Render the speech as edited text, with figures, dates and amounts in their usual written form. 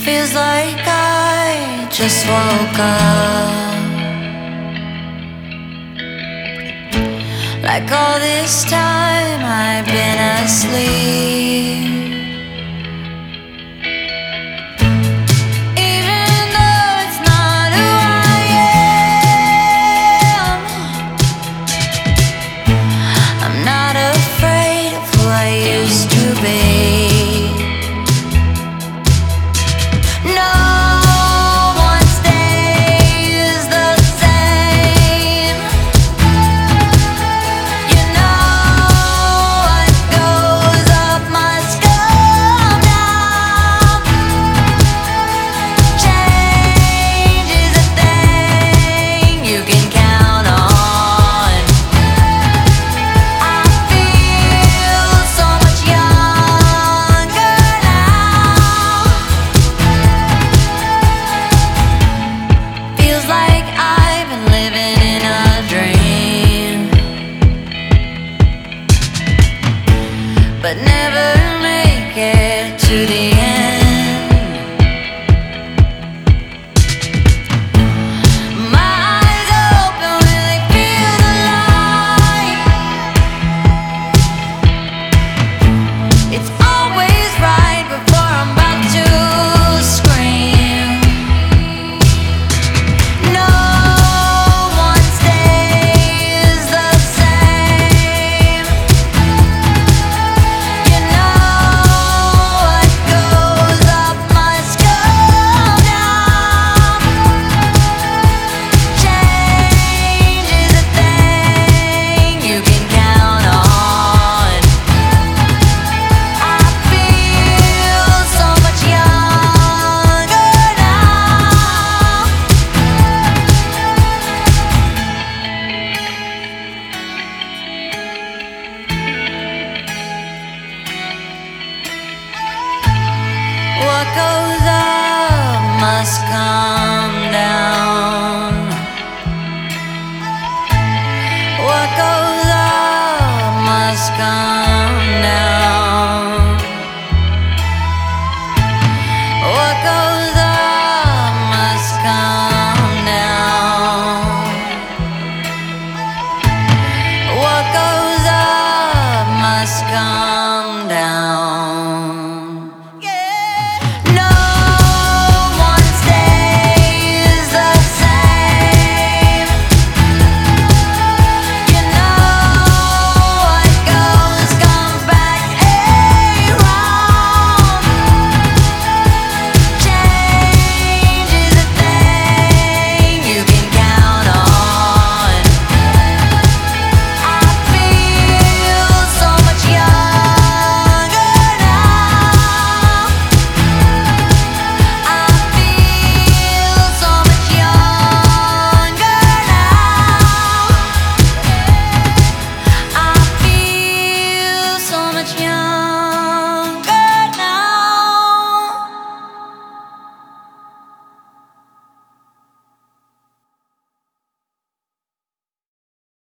Feels like I just woke up, like all this time I've been asleep. Even though it's not who I am, I'm not afraid of who I used to be. But never make it to the end. My eyes open when they feel the light. It's always right before I'm about to scream. No one stays the same. What goes up must come